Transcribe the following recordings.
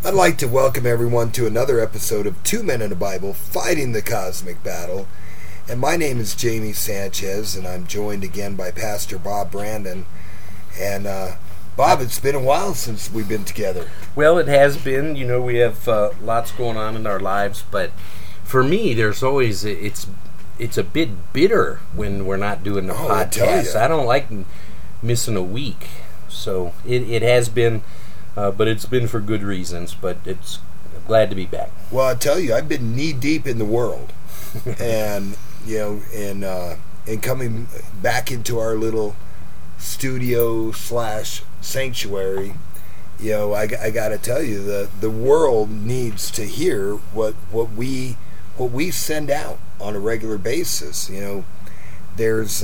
I'd like to welcome everyone to another episode of Two Men in the Bible, Fighting the Cosmic Battle. And my name is Jamie Sanchez, and I'm joined again by Pastor Bob Brandon. And Bob, it's been a while since we've been together. Well, it has been. You know, we have lots going on in our lives, but for me, there's always it's a bit bitter when we're not doing the podcast. I don't like missing a week, so it has been, but it's been for good reasons. But it's glad to be back. Well, I tell you, I've been knee deep in the world, and and coming back into our little studio / sanctuary. You know, I got to tell you, the world needs to hear what we send out on a regular basis. You know, there's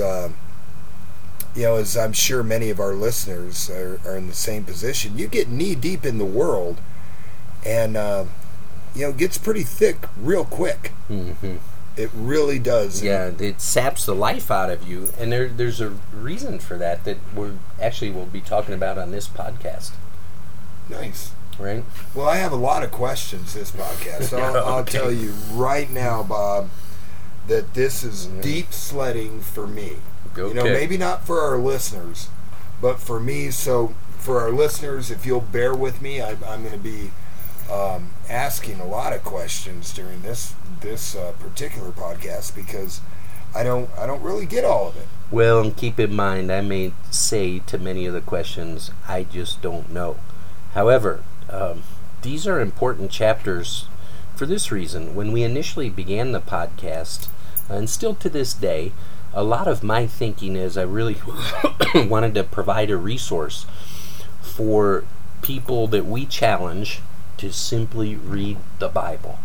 as I'm sure many of our listeners are in the same position. You get knee deep in the world, and it gets pretty thick real quick. Mm-hmm. It really does. Yeah, it saps the life out of you, and there's a reason for that we'll be talking about on this podcast. Nice. Right? Well, I have a lot of questions this podcast. I'll tell you right now, Bob, that this is deep sledding for me. Okay. You know, maybe not for our listeners, but for me. So for our listeners, if you'll bear with me, I'm going to be asking a lot of questions during this particular podcast because I don't really get all of it. Well, and keep in mind, I may say to many of the questions, I just don't know. However, these are important chapters for this reason. When we initially began the podcast, and still to this day, a lot of my thinking is I really wanted to provide a resource for people that we challenge to simply read the Bible.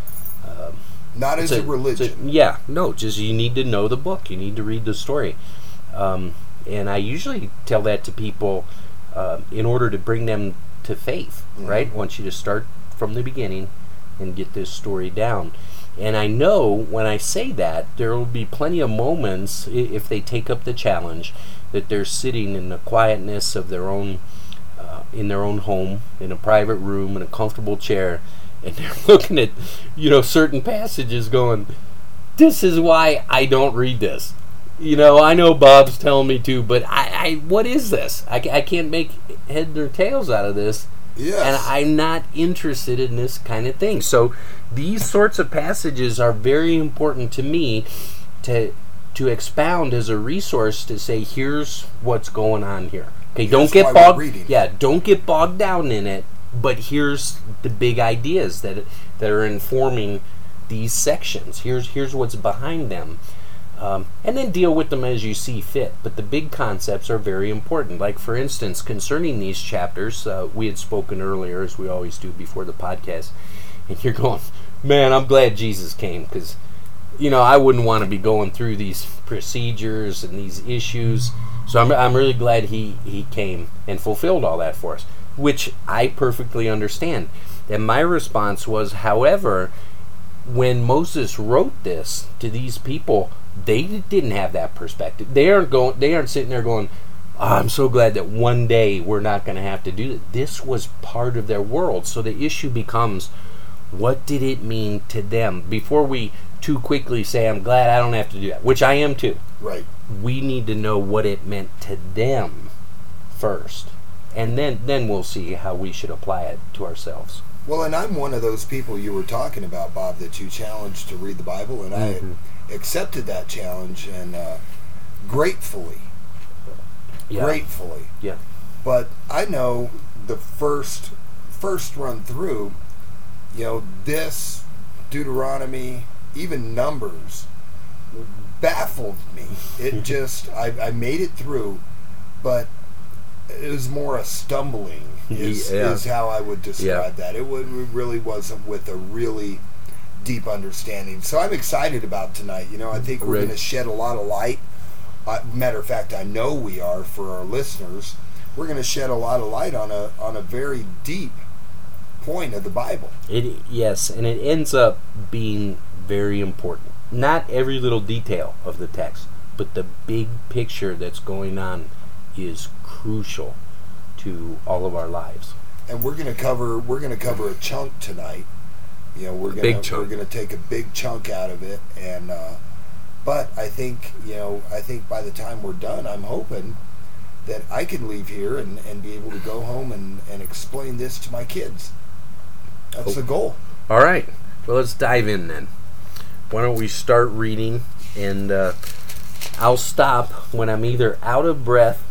Not as a religion. Just you need to know the book. You need to read the story. And I usually tell that to people in order to bring them to faith, right? I want you to start from the beginning and get this story down. And I know when I say that, there will be plenty of moments, if they take up the challenge, that they're sitting in the quietness of their own, in their own home, in a private room, in a comfortable chair, and they're looking at, certain passages going, this is why I don't read this. I know Bob's telling me to, but I what is this? I can't make head or tails out of this. Yes. And I'm not interested in this kind of thing. So these sorts of passages are very important to me to expound as a resource to say, here's what's going on here. Okay, don't get bogged down in it, but here's the big ideas that are informing these sections. Here's what's behind them. And then deal with them as you see fit. But the big concepts are very important. Like, for instance, concerning these chapters, we had spoken earlier, as we always do before the podcast, and you're going, man, I'm glad Jesus came, because, I wouldn't want to be going through these procedures and these issues. So I'm really glad he came and fulfilled all that for us, which I perfectly understand. And my response was, however, when Moses wrote this to these people, they didn't have that perspective. They aren't sitting there going, I'm so glad that one day we're not going to have to do this. This was part of their world. So the issue becomes, what did it mean to them? Before we too quickly say, I'm glad I don't have to do that, which I am too. Right. We need to know what it meant to them first. And then we'll see how we should apply it to ourselves. Well, and I'm one of those people you were talking about, Bob, that you challenged to read the Bible, and I accepted that challenge, and gratefully. Yeah. But I know the first run through, this Deuteronomy, even Numbers, baffled me. It just, I made it through, but it was more a stumbling is how I would describe that. It really wasn't with a really deep understanding. So I'm excited about tonight. I think we're going to shed a lot of light. Matter of fact, I know we are for our listeners. We're going to shed a lot of light on a very deep point of the Bible. Yes, and it ends up being very important. Not every little detail of the text, but the big picture that's going on is crucial to all of our lives. and we're gonna cover a chunk tonight. You know, we're gonna take a big chunk out of it, and but I think by the time we're done, I'm hoping that I can leave here and be able to go home and explain this to my kids. That's the goal. All right. Well, let's dive in then. Why don't we start reading, and I'll stop when I'm either out of breath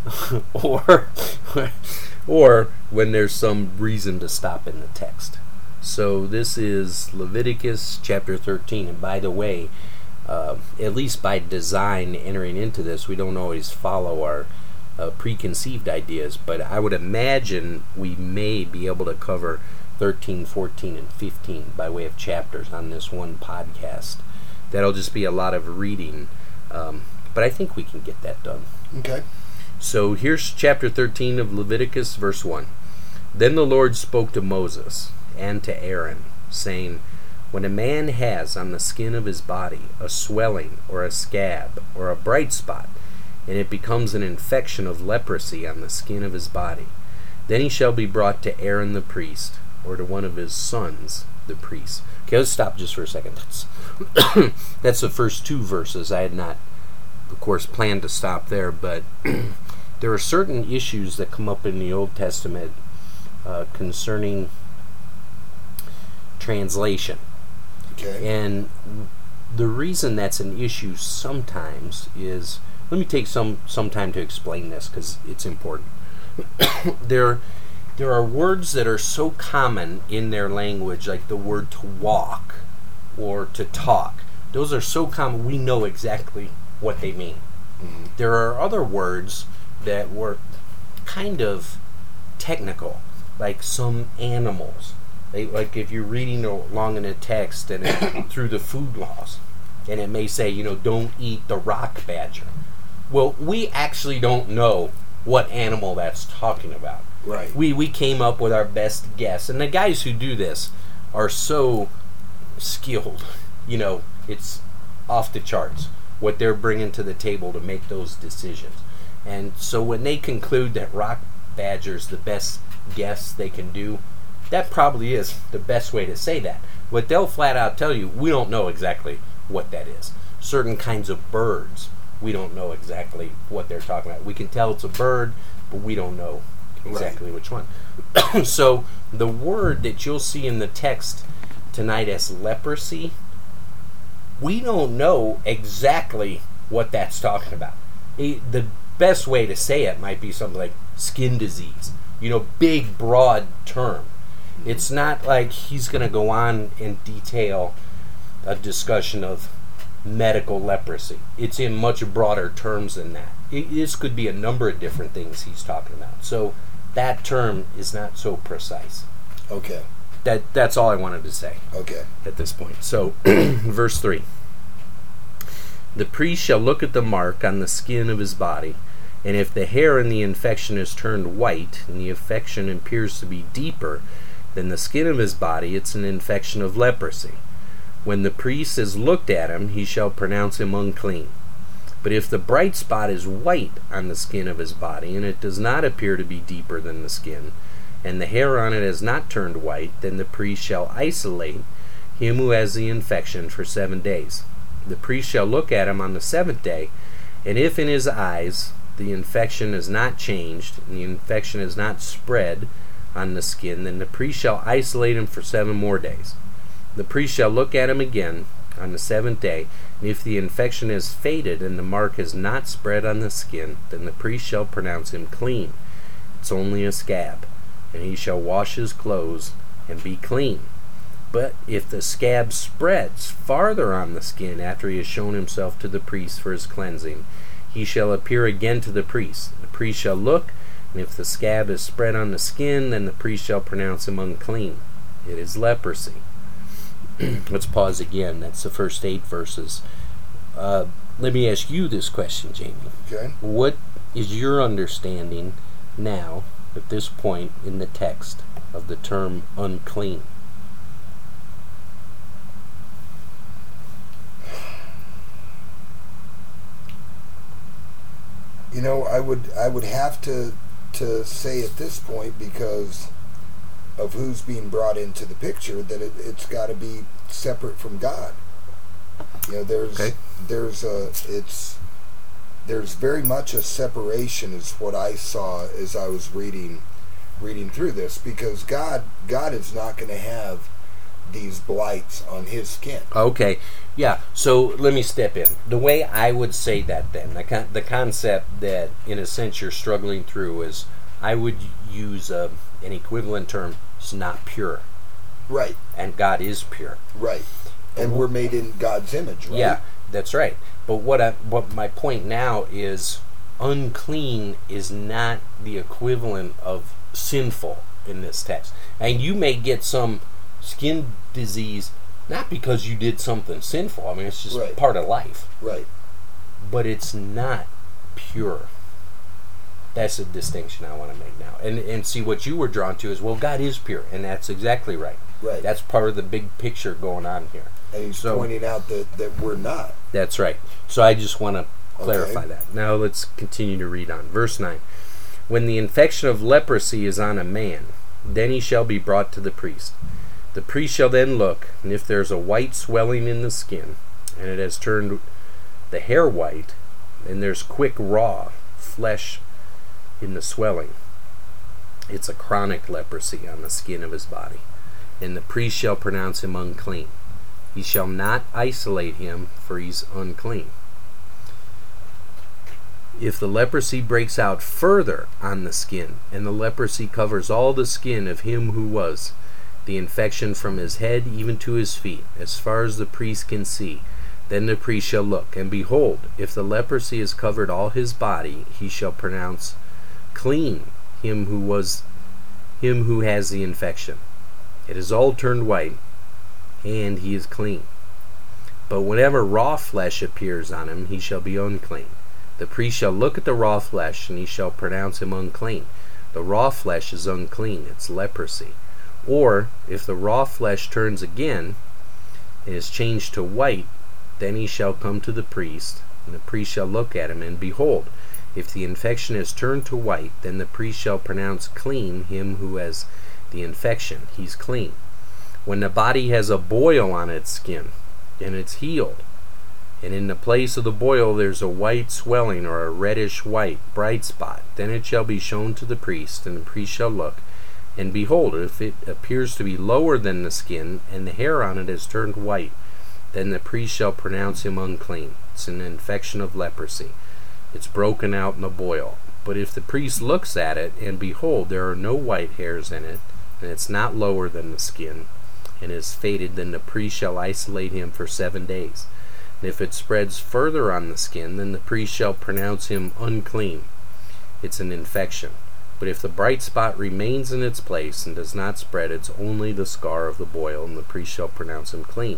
or when there's some reason to stop in the text. So this is Leviticus chapter 13. And by the way, at least by design entering into this, we don't always follow our preconceived ideas, but I would imagine we may be able to cover 13, 14, and 15 by way of chapters on this one podcast. That'll just be a lot of reading, but I think we can get that done. Okay. So here's chapter 13 of Leviticus, verse 1. Then the Lord spoke to Moses and to Aaron, saying, when a man has on the skin of his body a swelling or a scab or a bright spot, and it becomes an infection of leprosy on the skin of his body, then he shall be brought to Aaron the priest, or to one of his sons, the priest. Okay, let's stop just for a second. That's the first two verses. I had not, of course, planned to stop there, but there are certain issues that come up in the Old Testament concerning translation. Okay. And the reason that's an issue sometimes is, let me take some time to explain this because it's important. There are words that are so common in their language, like the word to walk or to talk. Those are so common, we know exactly what they mean. Mm-hmm. There are other words that were kind of technical, like some animals. Like if you're reading along in a text and through the food laws, and it may say, don't eat the rock badger. Well, we actually don't know what animal that's talking about. Right. We came up with our best guess, and the guys who do this are so skilled. It's off the charts what they're bringing to the table to make those decisions. And so when they conclude that rock badger's the best guess they can do, that probably is the best way to say that. But they'll flat out tell you, we don't know exactly what that is. Certain kinds of birds, we don't know exactly what they're talking about. We can tell it's a bird, but we don't know exactly which one. So the word that you'll see in the text tonight as leprosy, we don't know exactly what that's talking about. The best way to say it might be something like skin disease. Big, broad term. It's not like he's going to go on and detail a discussion of medical leprosy. It's in much broader terms than that. This could be a number of different things he's talking about. So that term is not so precise. Okay. That's all I wanted to say. Okay. At this point. So, verse 3. The priest shall look at the mark on the skin of his body, and if the hair in the infection is turned white, and the infection appears to be deeper than the skin of his body, it's an infection of leprosy. When the priest has looked at him, he shall pronounce him unclean. But if the bright spot is white on the skin of his body, and it does not appear to be deeper than the skin, and the hair on it has not turned white, then the priest shall isolate him who has the infection for 7 days. The priest shall look at him on the 7th day, and if in his eyes the infection is not changed, and the infection is not spread on the skin, then the priest shall isolate him for 7 more days. The priest shall look at him again on the 7th day, and if the infection has faded and the mark has not spread on the skin, then the priest shall pronounce him clean. It's only a scab, and he shall wash his clothes and be clean. But if the scab spreads farther on the skin after he has shown himself to the priest for his cleansing, he shall appear again to the priest. The priest shall look, and if the scab is spread on the skin, then the priest shall pronounce him unclean. It is leprosy. Let's pause again. That's the first 8 verses. Let me ask you this question, Jamie. Okay. What is your understanding now, at this point in the text, of the term unclean? I would have to say at this point, because of who's being brought into the picture, that it's got to be separate from God. You know, there's very much a separation, is what I saw as I was reading through this, because God is not going to have these blights on his skin. Okay, yeah. So let me step in. The way I would say that, then, the concept that in a sense you're struggling through is, I would use an equivalent term. It's not pure, right? And God is pure, right? And we're made in God's image, right? Yeah, that's right. But what my point now is, unclean is not the equivalent of sinful in this text. And you may get some skin disease not because you did something sinful. I mean, it's just part of life. Right. But it's not pure. That's a distinction I want to make now. And see, what you were drawn to is, well, God is pure, and that's exactly right. Right. That's part of the big picture going on here. And he's pointing out that we're not. That's right. So I just want to clarify that. Now let's continue to read on. Verse 9. When the infection of leprosy is on a man, then he shall be brought to the priest. The priest shall then look, and if there is a white swelling in the skin, and it has turned the hair white, and there's quick raw flesh in the swelling, it's a chronic leprosy on the skin of his body. And the priest shall pronounce him unclean. He shall not isolate him, for he's unclean. If the leprosy breaks out further on the skin, and the leprosy covers all the skin of him who was the infection from his head even to his feet, as far as the priest can see, then the priest shall look, and behold, if the leprosy has covered all his body, he shall pronounce clean him who has the infection. It is all turned white, and he is clean. But whenever raw flesh appears on him, he shall be unclean. The priest shall look at the raw flesh, and he shall pronounce him unclean. The raw flesh is unclean, it's leprosy. Or, if the raw flesh turns again, and is changed to white, then he shall come to the priest, and the priest shall look at him, and behold, if the infection is turned to white, then the priest shall pronounce clean him who has the infection. He's clean. When the body has a boil on its skin, and it's healed, and in the place of the boil there's a white swelling or a reddish white bright spot, then it shall be shown to the priest, and the priest shall look, and behold, if it appears to be lower than the skin, and the hair on it is turned white, then the priest shall pronounce him unclean. It's an infection of leprosy. It's broken out in the boil. But if the priest looks at it, and behold, there are no white hairs in it, and it's not lower than the skin, and is faded, then the priest shall isolate him for 7 days. And if it spreads further on the skin, then the priest shall pronounce him unclean. It's an infection. But if the bright spot remains in its place and does not spread, it's only the scar of the boil, and the priest shall pronounce him clean.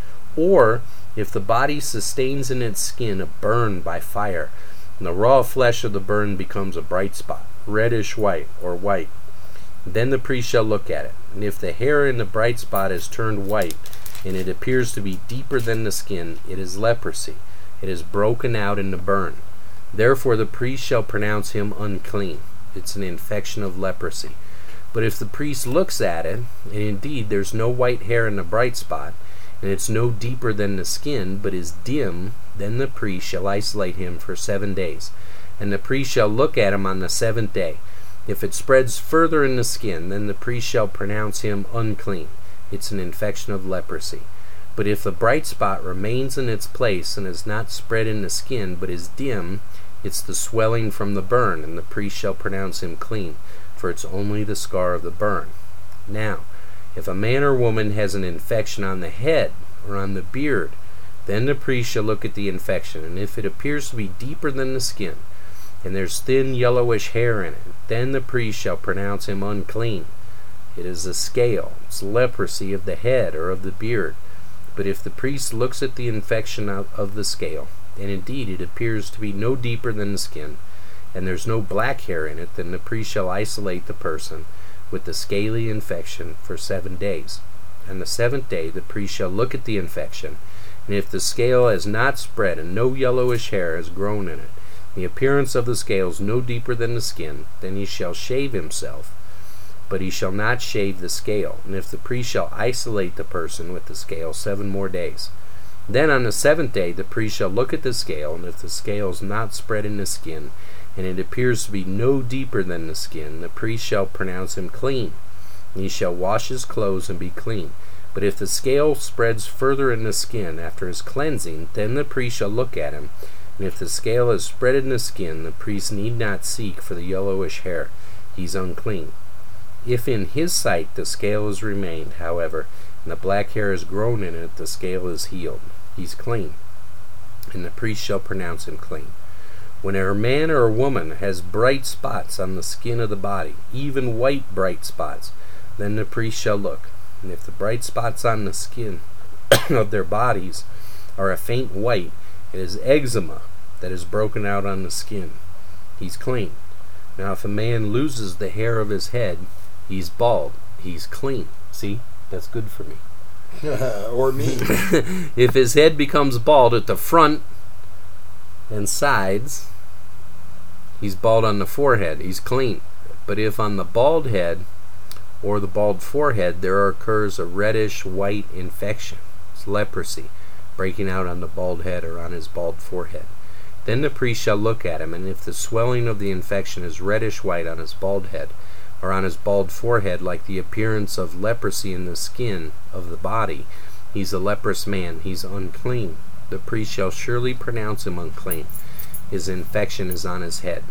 Or, if the body sustains in its skin a burn by fire, and the raw flesh of the burn becomes a bright spot, reddish white or white, then the priest shall look at it. And if the hair in the bright spot is turned white, and it appears to be deeper than the skin, it is leprosy. It is broken out in the burn. Therefore the priest shall pronounce him unclean. It's an infection of leprosy. But if the priest looks at it, and indeed there's no white hair in the bright spot, and it's no deeper than the skin, but is dim, then the priest shall isolate him for 7 days. And the priest shall look at him on the 7th day. If it spreads further in the skin, then the priest shall pronounce him unclean. It's an infection of leprosy. But if the bright spot remains in its place and is not spread in the skin, but is dim, it's the swelling from the burn, and the priest shall pronounce him clean, for it's only the scar of the burn. Now, if a man or woman has an infection on the head or on the beard, then the priest shall look at the infection, and if it appears to be deeper than the skin, and there's thin yellowish hair in it, then the priest shall pronounce him unclean. It is a scale. It's leprosy of the head or of the beard. But if the priest looks at the infection of the scale, and indeed it appears to be no deeper than the skin, and there's no black hair in it, then the priest shall isolate the person with the scaly infection for 7 days. On the 7th day the priest shall look at the infection, and if the scale has not spread and no yellowish hair has grown in it, the appearance of the scales no deeper than the skin, then he shall shave himself but he shall not shave the scale. And if the priest shall isolate the person with the scale 7 more days, then on the 7th day the priest shall look at the scale, and if the scale is not spread in the skin, and it appears to be no deeper than the skin, the priest shall pronounce him clean. And he shall wash his clothes and be clean. But if the scale spreads further in the skin after his cleansing, then the priest shall look at him. And if the scale is spread in the skin, the priest need not seek for the yellowish hair. He's unclean. If in his sight the scale has remained, however, and the black hair has grown in it, the scale is healed. He's clean, and the priest shall pronounce him clean. When a man or a woman has bright spots on the skin of the body, even white bright spots, then the priest shall look. And if the bright spots on the skin of their bodies are a faint white, it is eczema that is broken out on the skin. He's clean. Now if a man loses the hair of his head, he's bald. He's clean. See? That's good for me. Or me. If his head becomes bald at the front and sides, he's bald on the forehead. He's clean. But if on the bald head or the bald forehead there occurs a reddish white infection, it's leprosy, breaking out on the bald head or on his bald forehead, then the priest shall look at him, and if the swelling of the infection is reddish white on his bald head or on his bald forehead, like the appearance of leprosy in the skin of the body, he's a leprous man. He's unclean. The priest shall surely pronounce him unclean. His infection is on his head.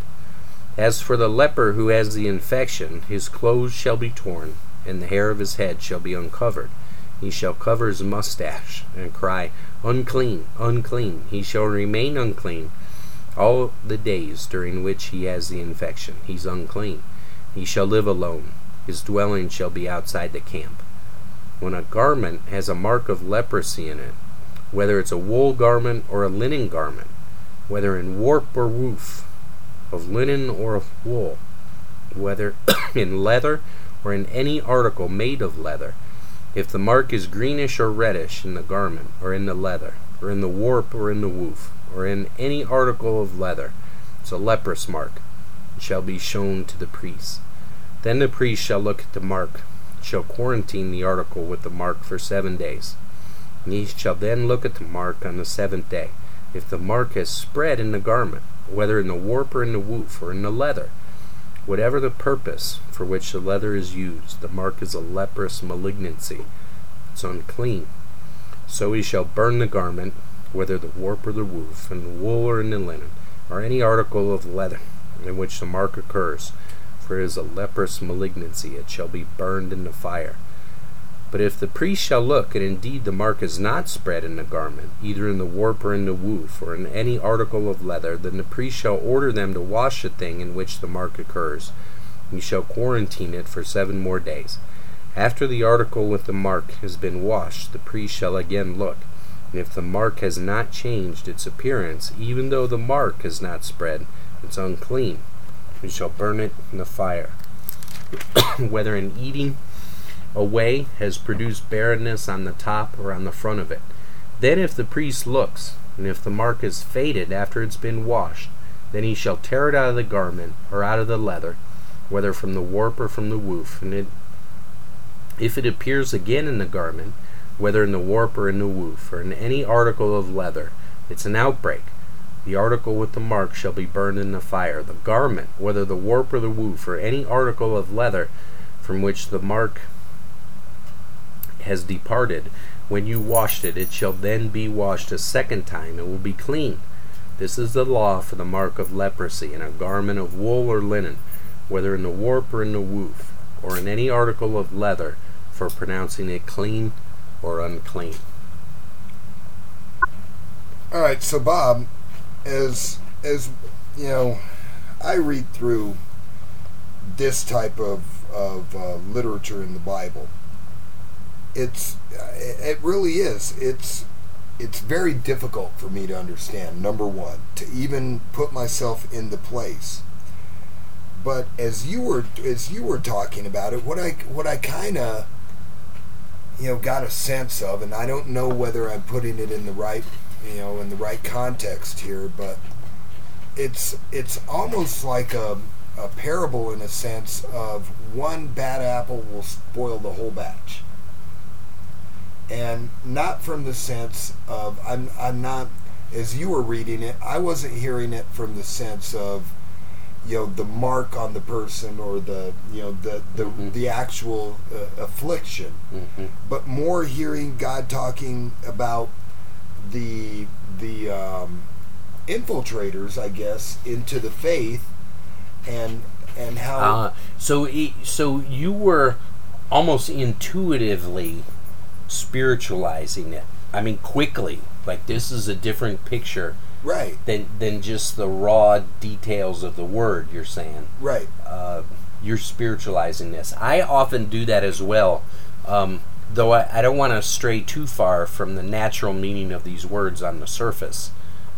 As for the leper who has the infection, his clothes shall be torn, and the hair of his head shall be uncovered. He shall cover his mustache, and cry, Unclean, unclean. He shall remain unclean all the days during which he has the infection. He's unclean. He shall live alone. His dwelling shall be outside the camp. When a garment has a mark of leprosy in it, whether it's a wool garment or a linen garment, whether in warp or woof, of linen or of wool, whether in leather or in any article made of leather, if the mark is greenish or reddish in the garment, or in the leather, or in the warp or in the woof, or in any article of leather, it's a leprous mark. It shall be shown to the priest. Then the priest shall look at the mark, shall quarantine the article with the mark for 7 days. And he shall then look at the mark on the 7th day. If the mark has spread in the garment, whether in the warp or in the woof, or in the leather, whatever the purpose for which the leather is used, the mark is a leprous malignancy. It's unclean. So he shall burn the garment, whether the warp or the woof, in the wool or in the linen, or any article of leather in which the mark occurs, for it is a leprous malignancy. It shall be burned in the fire. But if the priest shall look, and indeed the mark is not spread in the garment, either in the warp or in the woof, or in any article of leather, then the priest shall order them to wash the thing in which the mark occurs. He shall quarantine it for 7 more days. After the article with the mark has been washed, the priest shall again look. And if the mark has not changed its appearance, even though the mark has not spread, it's unclean. He shall burn it in the fire. Whether in eating away has produced barrenness on the top or on the front of it. Then if the priest looks, and if the mark is faded after it's been washed, then he shall tear it out of the garment or out of the leather, whether from the warp or from the woof. And if it appears again in the garment, whether in the warp or in the woof, or in any article of leather, it's an outbreak. The article with the mark shall be burned in the fire. The garment, whether the warp or the woof, or any article of leather from which the mark has departed, when you washed it, it shall then be washed a 2nd time. It will be clean. This is the law for the mark of leprosy in a garment of wool or linen, whether in the warp or in the woof, or in any article of leather, for pronouncing it clean or unclean. All right, so Bob, as you know, I read through this type of literature in the Bible. It really is. It's very difficult for me to understand. Number one, to even put myself in the place. But as you were talking about it, what I kind of got a sense of, and I don't know whether I'm putting it in the right context here, but it's almost like a parable in a sense of one bad apple will spoil the whole batch. And not from the sense of, I'm not, as you were reading it, I wasn't hearing it from the sense of, the mark on the person or the the actual affliction, but more hearing God talking about the infiltrators, I guess, into the faith, and how. So you were almost intuitively spiritualizing it. I mean, quickly. Like, this is a different picture. Right. Than just the raw details of the word, you're saying. Right. You're spiritualizing this. I often do that as well, though I don't want to stray too far from the natural meaning of these words on the surface.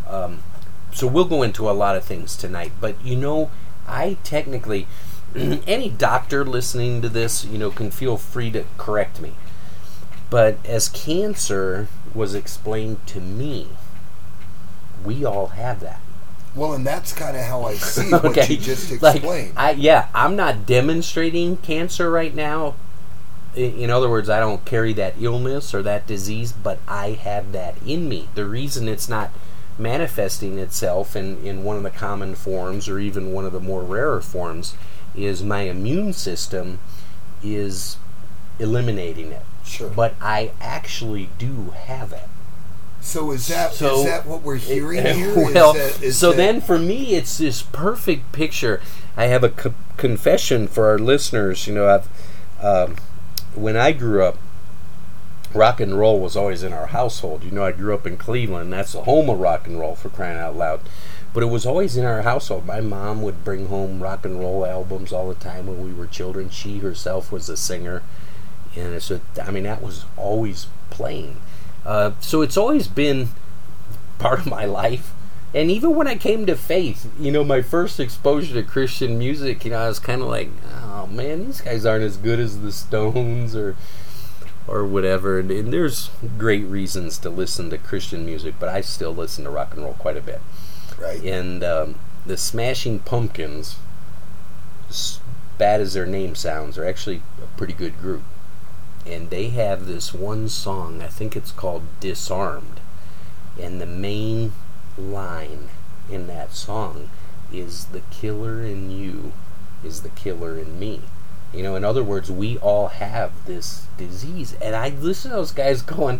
So we'll go into a lot of things tonight. But, I technically, any doctor listening to this, can feel free to correct me. But as cancer was explained to me, we all have that. Well, and that's kind of how I see what you just explained. I'm not demonstrating cancer right now. In other words, I don't carry that illness or that disease, but I have that in me. The reason it's not manifesting itself in one of the common forms or even one of the more rarer forms is my immune system is eliminating it. Sure. But I actually do have it. So is that what we're hearing here? Well, then for me, it's this perfect picture. I have a confession for our listeners. When I grew up, rock and roll was always in our household. I grew up in Cleveland. That's the home of rock and roll, for crying out loud. But it was always in our household. My mom would bring home rock and roll albums all the time when we were children. She herself was a singer. And that was always playing. So it's always been part of my life. And even when I came to faith, my first exposure to Christian music, I was kind of like, oh man, these guys aren't as good as the Stones or whatever. And there's great reasons to listen to Christian music, but I still listen to rock and roll quite a bit. Right. And the Smashing Pumpkins, as bad as their name sounds, are actually a pretty good group. And they have this one song, I think it's called Disarmed. And the main line in that song is, the killer in you is the killer in me. In other words, we all have this disease. And I listen to those guys going,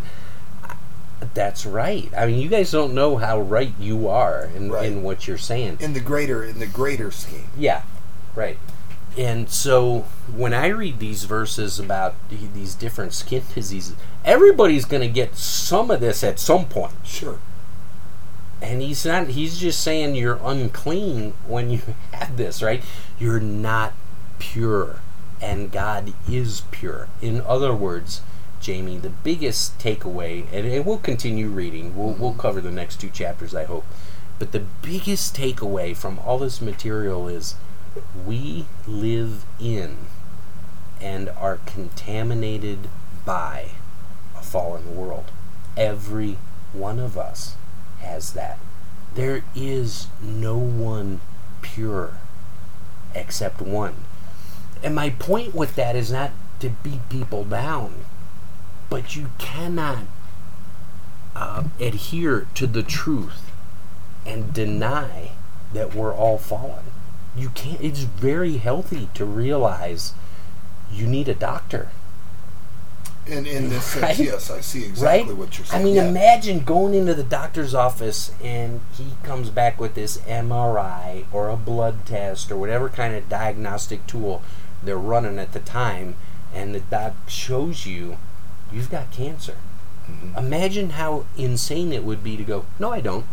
that's right. I mean, you guys don't know how right you are in what you're saying. In the greater scheme. Yeah, right. And so when I read these verses about these different skin diseases, everybody's going to get some of this at some point. Sure. And he's just saying you're unclean when you have this, right? You're not pure, and God is pure. In other words, Jamie, the biggest takeaway, and we'll continue reading, we'll cover the next 2 chapters, I hope, but the biggest takeaway from all this material is, we live in and are contaminated by a fallen world. Every one of us has that. There is no one pure except one. And my point with that is not to beat people down, but you cannot adhere to the truth and deny that we're all fallen. You can't. It's very healthy to realize you need a doctor. And in this sense, yes, I see exactly what you're saying. I mean, imagine going into the doctor's office and he comes back with this MRI or a blood test or whatever kind of diagnostic tool they're running at the time, and the doc shows you've got cancer. Mm-hmm. Imagine how insane it would be to go, no, I don't.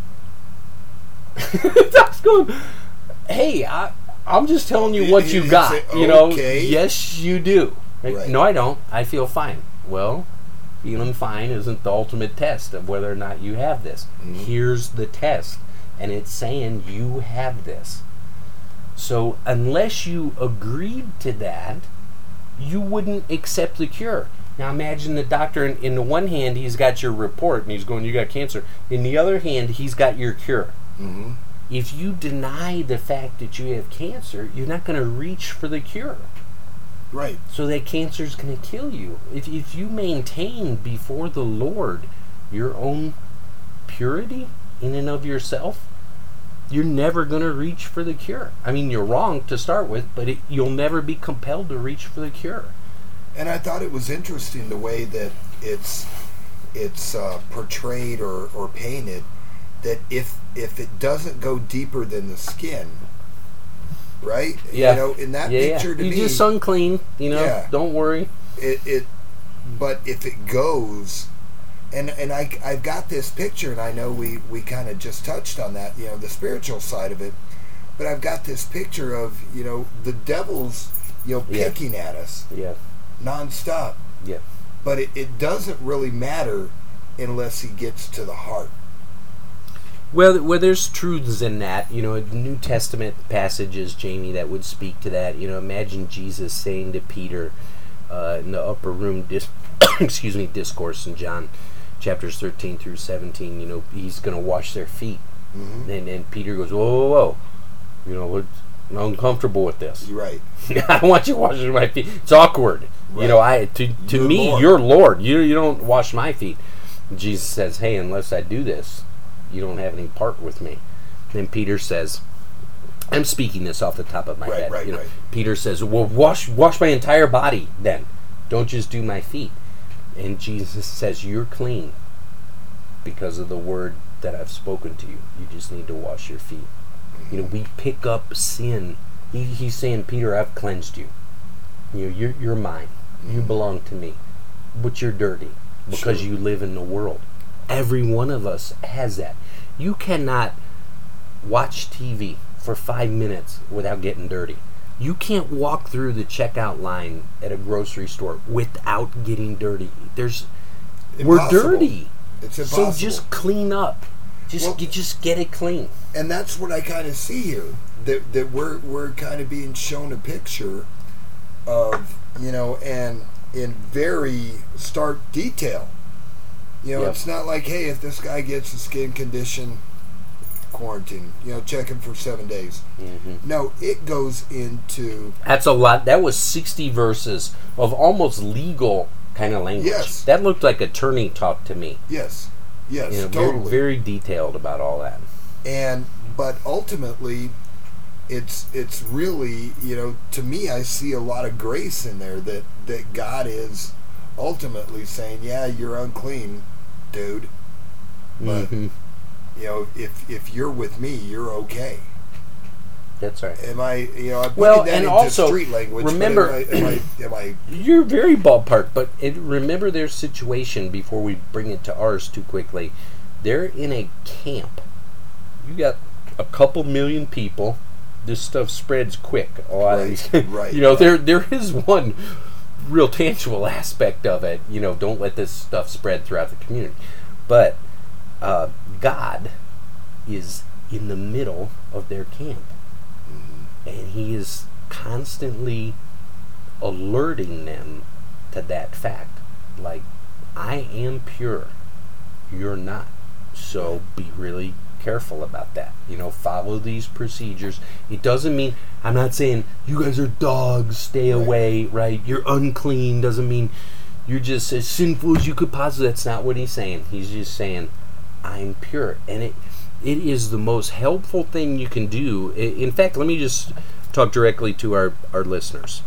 Doc's going, hey, I'm just telling you what you got. Okay. Yes, you do. Right. No, I don't. I feel fine. Well, feeling fine isn't the ultimate test of whether or not you have this. Mm-hmm. Here's the test, and it's saying you have this. So unless you agreed to that, you wouldn't accept the cure. Now imagine the doctor, in the one hand, he's got your report, and he's going, you got cancer. In the other hand, he's got your cure. Mm-hmm. If you deny the fact that you have cancer, you're not going to reach for the cure. Right. So that cancer's going to kill you. If you maintain before the Lord your own purity in and of yourself, you're never going to reach for the cure. I mean, you're wrong to start with, but you'll never be compelled to reach for the cure. And I thought it was interesting the way that it's portrayed or painted, that if it doesn't go deeper than the skin, right? Yeah. You know, in that picture to me, you're just unclean. You know, Yeah. don't worry. But if it goes, and I've got this picture, and I know we kind of just touched on that, you know, the spiritual side of it, but I've got this picture of, you know, the devil's, you know, picking at us nonstop. Yeah. But it doesn't really matter unless he gets to the heart. Well, there's truths in that. You know, New Testament passages, Jamie, that would speak to that. You know, imagine Jesus saying to Peter in the upper room discourse in John chapters 13 through 17, you know, he's going to wash their feet. Mm-hmm. And Peter goes, whoa. You know, I'm uncomfortable with this. You're right. I don't want you washing my feet. It's awkward. Right. You know, to me, Lord. You're Lord. You don't wash my feet. And Jesus says, hey, unless I do this, you don't have any part with me. Then Peter says, I'm speaking this off the top of my head. Right. Peter says, well, wash my entire body then. Don't just do my feet. And Jesus says, you're clean because of the word that I've spoken to you. You just need to wash your feet. You know, we pick up sin. He's saying, Peter, I've cleansed you. You know, you're mine. You belong to me. But you're dirty because you live in the world. Every one of us has that. You cannot watch TV for 5 minutes without getting dirty. You can't walk through the checkout line at a grocery store without getting dirty. We're dirty. It's impossible. So just clean up. Just get it clean. And that's what I kind of see here. That we're kind of being shown a picture of, you know, and in very stark detail. You know, It's not like, hey, if this guy gets a skin condition, quarantine, you know, check him for 7 days. Mm-hmm. No, it goes into... That's a lot. That was 60 verses of almost legal kind of language. Yes. That looked like attorney talk to me. Yes, you know, totally. Very detailed about all that. But ultimately, it's really, you know, to me, I see a lot of grace in there that God is ultimately saying, yeah, you're unclean, dude, but you know, if you're with me, you're okay. That's right. Am I? You know, I'm putting that into also, street language. Remember, am I? You're very ballpark, but remember their situation before we bring it to ours too quickly. They're in a camp. You got a couple million people. This stuff spreads quick. A lot of these, you know, there is one real tangible aspect of it. You know, don't let this stuff spread throughout the community. But God is in the middle of their camp, and He is constantly alerting them to that fact. Like, I am pure, you're not. So be really careful about that. You know, follow these procedures. It doesn't mean, I'm not saying you guys are dogs, stay away, right? You're unclean. Doesn't mean you're just as sinful as you could possibly. That's not what He's saying. He's just saying, I'm pure. And it is the most helpful thing you can do. In fact, let me just talk directly to our listeners.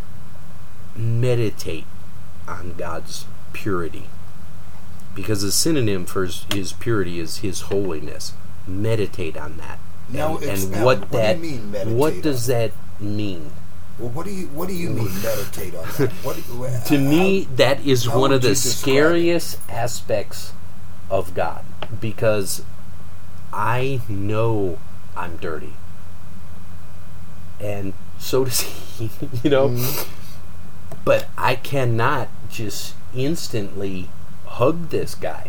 Meditate on God's purity. Because the synonym for His purity is His holiness. Meditate on that. Now, what do you mean meditate? What does that mean? Well, what do you mean meditate on that? To me, that is one of the scariest aspects of God, because I know I'm dirty, and so does He. You know, but I cannot just instantly hug this guy.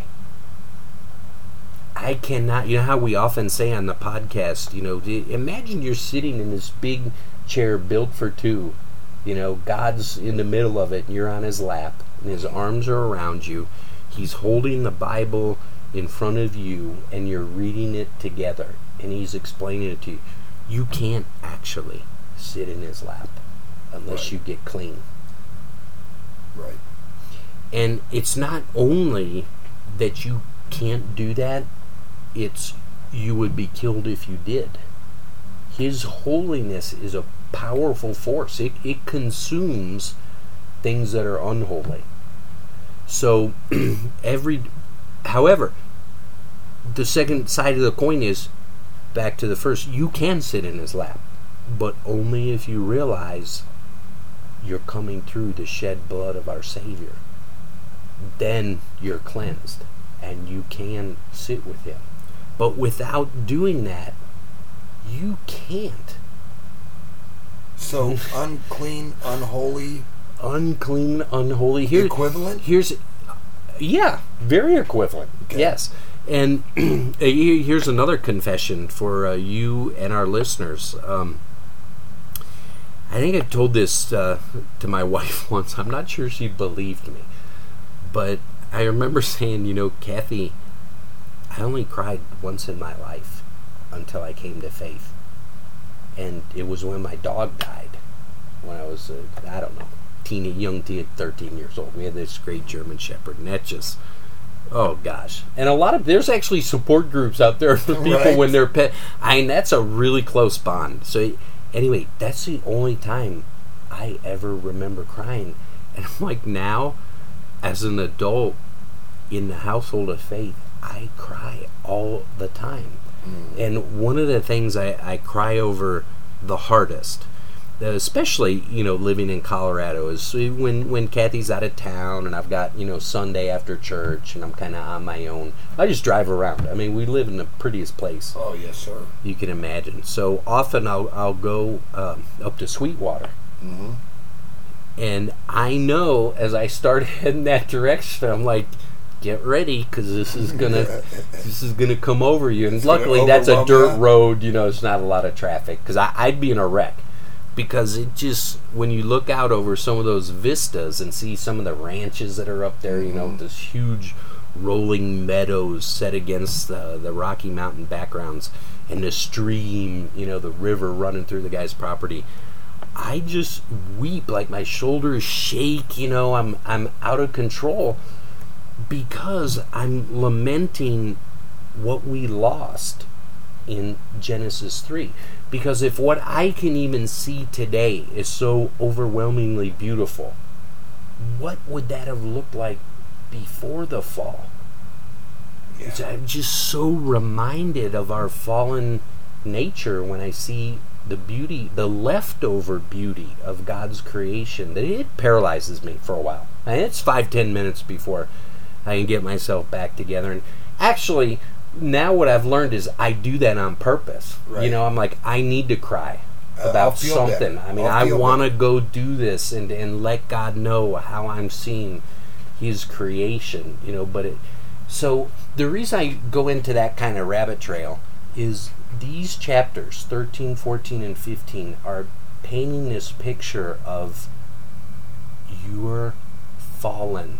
I cannot. You know how we often say on the podcast, you know, imagine you're sitting in this big chair built for two. You know, God's in the middle of it, and you're on His lap, and His arms are around you. He's holding the Bible in front of you, and you're reading it together, and He's explaining it to you. You can't actually sit in His lap. unless Right. you get clean. Right. And it's not only that you can't do that, it's you would be killed if you did. His holiness is a powerful force. It consumes things that are unholy. So however, the second side of the coin is, back to the first, you can sit in his lap, but only if you realize you're coming through the shed blood of our Savior. Then you're cleansed and you can sit with him. But without doing that, you can't. So unclean, unholy, Unclean, unholy. equivalent? Here's, yeah, very equivalent. Okay. Yes. And here's another confession for you and our listeners. I think I told this to my wife once. I'm not sure she believed me. But I remember saying, Kathy, I only cried once in my life until I came to faith. And it was when my dog died. When I was, young teen, 13 years old. We had this great German Shepherd. And that just, oh gosh. And there's actually support groups out there for people Right. when they're pet. That's a really close bond. So anyway, that's the only time I ever remember crying. And I'm like, now, as an adult in the household of faith, I cry all the time. And one of the things I cry over the hardest, especially, living in Colorado, is when Kathy's out of town and I've got, Sunday after church and I'm kind of on my own. I just drive around. I mean, we live in the prettiest place Oh, yes, sir. you can imagine. So often I'll go up to Sweetwater. Mm-hmm. And I know as I start heading that direction, I'm like, get ready, because this is gonna come over you. And luckily, that's a dirt road. It's not a lot of traffic. Because I'd be in a wreck. Because it just, when you look out over some of those vistas and see some of the ranches that are up there, this huge rolling meadows set against the Rocky Mountain backgrounds, and the stream, the river running through the guy's property, I just weep, like my shoulders shake, I'm out of control, because I'm lamenting what we lost in Genesis 3. Because if what I can even see today is so overwhelmingly beautiful, what would that have looked like before the fall? Yeah. I'm just so reminded of our fallen nature when I see the beauty, the leftover beauty of God's creation, that it paralyzes me for a while. And it's 5-10 minutes before I can get myself back together. And actually, now what I've learned is I do that on purpose. Right. I'm like, I need to cry about something. Better. I mean, I want to go do this and let God know how I'm seeing His creation. So the reason I go into that kind of rabbit trail is these chapters, 13, 14, and 15, are painting this picture of you're fallen.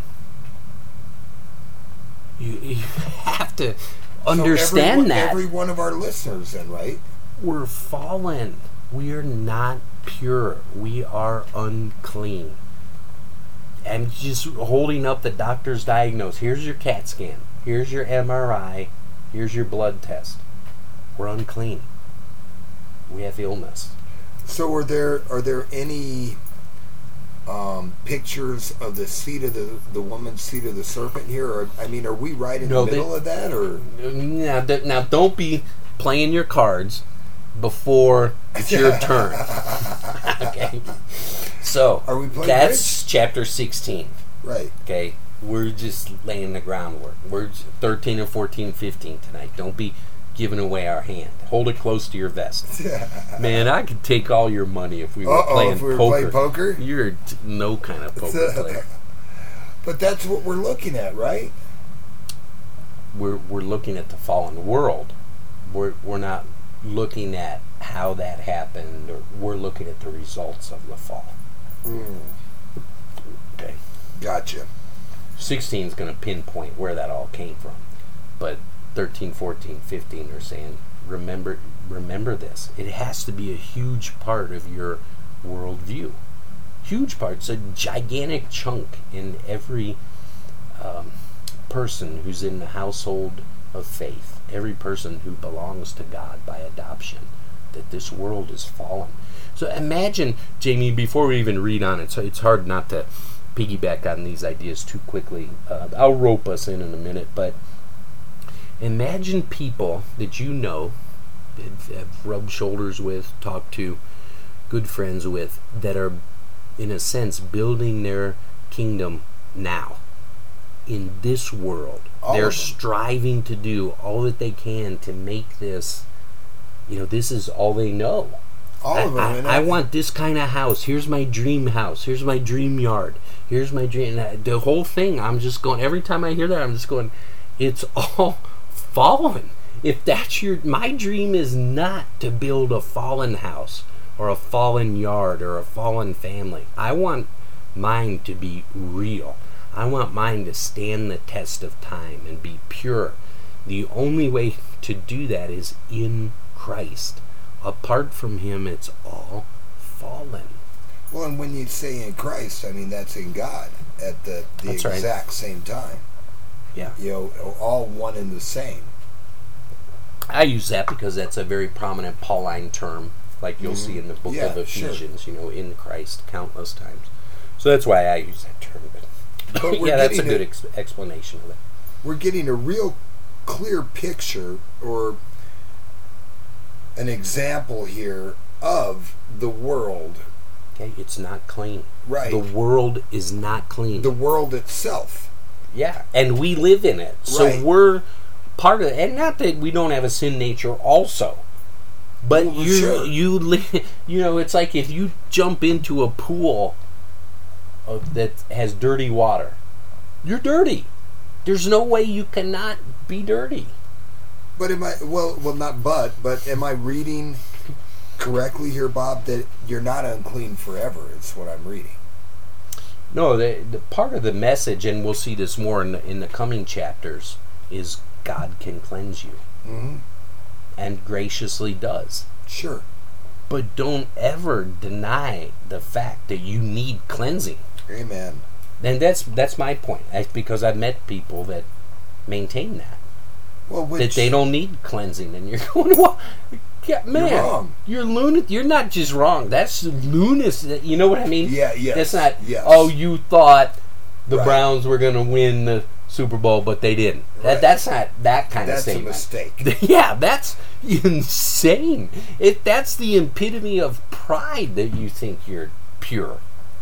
You have to understand that. Every one of our listeners, then, right? We're fallen. We are not pure. We are unclean. I'm just holding up the doctor's diagnosis. Here's your CAT scan. Here's your MRI. Here's your blood test. We're unclean. We have illness. So are there any pictures of the seed of the woman's seed of the serpent here? Or, are we right in the middle of that? Or now don't be playing your cards before it's your turn. Okay. So Are we playing that's chapter 16. Right. Okay. We're just laying the groundwork. We're 13 and 14, 15 tonight. Don't be giving away our hand. Hold it close to your vest. Man, I could take all your money if we were playing poker. You're no kind of poker player. But that's what we're looking at, right? We're looking at the fallen world. We're not looking at how that happened, or we're looking at the results of the fall. Okay. Gotcha. 16 is going to pinpoint where that all came from. But 13, 14, 15 are saying, remember this. It has to be a huge part of your worldview. huge part. It's a gigantic chunk in every person who's in the household of faith, every person who belongs to God by adoption, that this world is fallen. So imagine, Jamie, before we even read on it, so it's hard not to piggyback on these ideas too quickly. I'll rope us in a minute, but imagine people that you know, that have rubbed shoulders with, talked to, good friends with, that are, in a sense, building their kingdom now. In this world, they're striving to do all that they can to make this, this is all they know. All of them. I want this kind of house. Here's my dream house. Here's my dream yard. Here's my dream. The whole thing, I'm just going, every time I hear that, I'm just going, it's all fallen. If that's my dream is not to build a fallen house or a fallen yard or a fallen family. I want mine to be real. I want mine to stand the test of time and be pure. The only way to do that is in Christ. Apart from Him, it's all fallen. Well, and when you say in Christ, I mean that's in God at the exact same time. Yeah. All one and the same. I use that because that's a very prominent Pauline term, like you'll see in the book of Ephesians, sure. In Christ, countless times. So that's why I use that term. But yeah, that's a good explanation of it. We're getting a real clear picture or an example here of the world. Okay, it's not clean. Right. The world is not clean. The world itself. Yeah, and we live in it. So we're part of it. And not that we don't have a sin nature also. But it's like if you jump into a pool that has dirty water, you're dirty. There's no way you cannot be dirty. But am I reading correctly here, Bob, that you're not unclean forever? It's what I'm reading. No, the part of the message, and we'll see this more in the coming chapters, is God can cleanse you. Mm-hmm. And graciously does. Sure. But don't ever deny the fact that you need cleansing. Amen. And that's my point. Because I've met people that maintain that. Well, that they don't need cleansing. And you're going, well, yeah, man, you're wrong. You're lunatic. You're not just wrong. That's lunacy. You know what I mean? Yeah, yes. That's not, yes. You thought the Browns were going to win the Super Bowl, but they didn't. Right. That's not that kind of statement. That's a mistake. Yeah, that's insane. That's the epitome of pride that you think you're pure.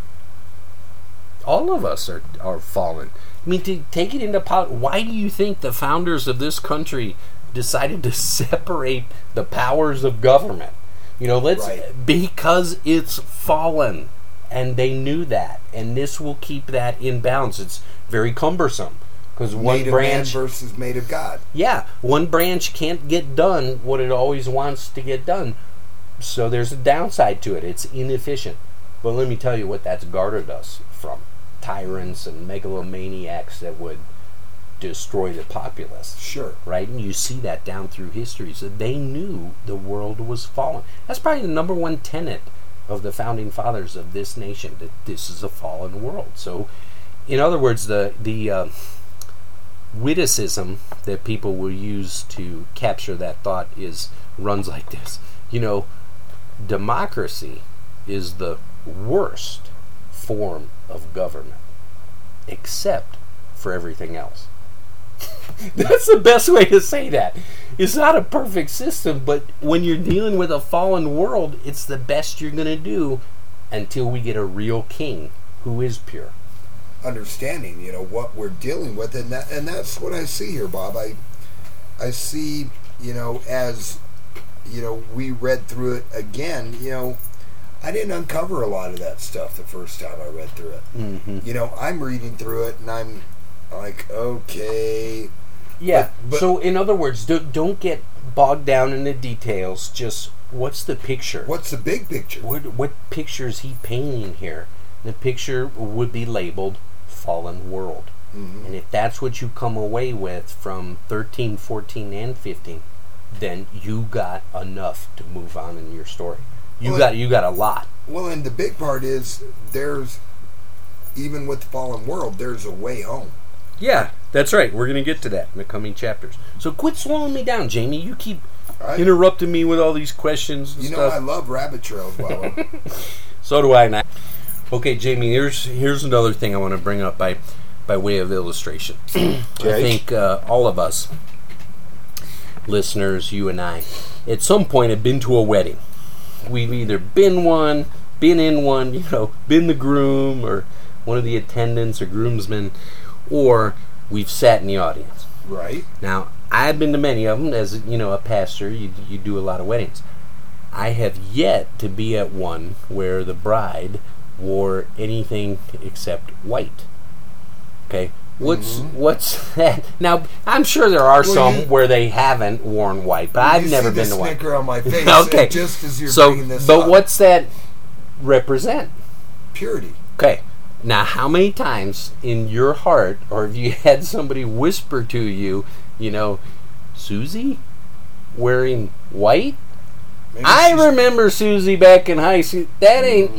All of us are fallen. I mean, to take it into why do you think the founders of this country decided to separate the powers of government? Because it's fallen, and they knew that, and this will keep that in balance. It's very cumbersome. Because one made branch of man versus made of God. Yeah, one branch can't get done what it always wants to get done. So there's a downside to it. It's inefficient. But let me tell you what that's guarded us from. Tyrants and megalomaniacs that would destroy the populace. Sure. Right? And you see that down through history. So they knew the world was fallen. That's probably the number one tenet of the founding fathers of this nation, that this is a fallen world. So, in other words, the witticism that people will use to capture that thought runs like this. Democracy is the worst form of government, except for everything else. That's the best way to say that. It's not a perfect system, but when you're dealing with a fallen world, it's the best you're going to do until we get a real king who is pure. Understanding, what we're dealing with, and that's what I see here, Bob. I see, as we read through it again, I didn't uncover a lot of that stuff the first time I read through it. Mm-hmm. I'm reading through it, and I'm like, okay. Yeah. But so, in other words, don't get bogged down in the details. Just what's the picture? What's the big picture? What picture is he painting here? The picture would be labeled fallen world. Mm-hmm. And if that's what you come away with from 13, 14, and 15, then you got enough to move on in your story. You got a lot. Well, and the big part is there's, even with the fallen world, there's a way home. Yeah, that's right. We're going to get to that in the coming chapters. So quit slowing me down, Jamie. You keep interrupting me with all these questions and You know, stuff. I love rabbit trails, Bubba. So do I now. Okay, Jamie, here's another thing I want to bring up by way of illustration. I think all of us, listeners, you and I, at some point have been to a wedding. We've either been in one, been the groom or one of the attendants or groomsmen, or we've sat in the audience. Right. Now, I've been to many of them. As a pastor, you do a lot of weddings. I have yet to be at one where the bride wore anything except white. Okay, what's that? Now, I'm sure there are some where they haven't worn white, but I've never been to one. You see the snicker on my face. Okay, just as you're bringing this but up. what's that represent? Purity. Okay. Now, how many times in your heart, or have you had somebody whisper to you, Susie wearing white? Maybe I remember Susie back in high school. That ain't,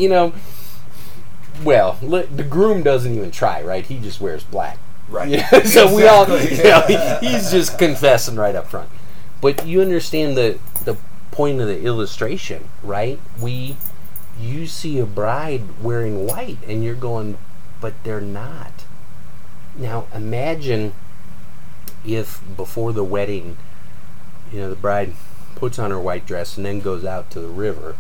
well, the groom doesn't even try, right? He just wears black. Right. So exactly. we all, he's just confessing right up front. But you understand the point of the illustration, right? You see a bride wearing white, and you're going, but they're not. Now, imagine if before the wedding, the bride puts on her white dress and then goes out to the river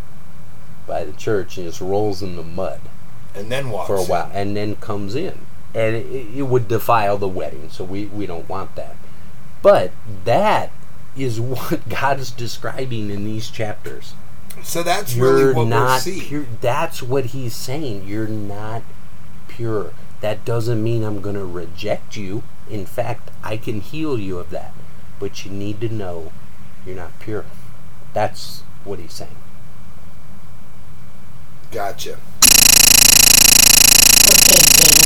by the church and just rolls in the mud. And then walks for a while, and then comes in. And it would defile the wedding, so we don't want that. But that is what God is describing in these chapters. So that's really what we're seeing. Pure. That's what he's saying. You're not pure. That doesn't mean I'm going to reject you. In fact, I can heal you of that. But you need to know you're not pure. That's what he's saying. Gotcha. Okay, Jamie.